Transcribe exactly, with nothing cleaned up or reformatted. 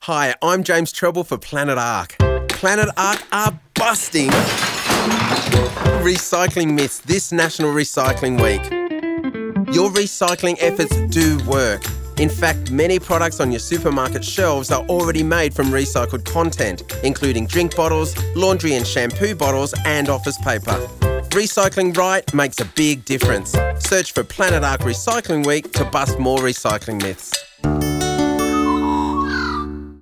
Hi, I'm James Treble for Planet Ark. Planet Ark are busting recycling myths this National Recycling Week. Your recycling efforts do work. In fact, many products on your supermarket shelves are already made from recycled content, including drink bottles, laundry and shampoo bottles, and office paper. Recycling right makes a big difference. Search for Planet Ark Recycling Week to bust more recycling myths.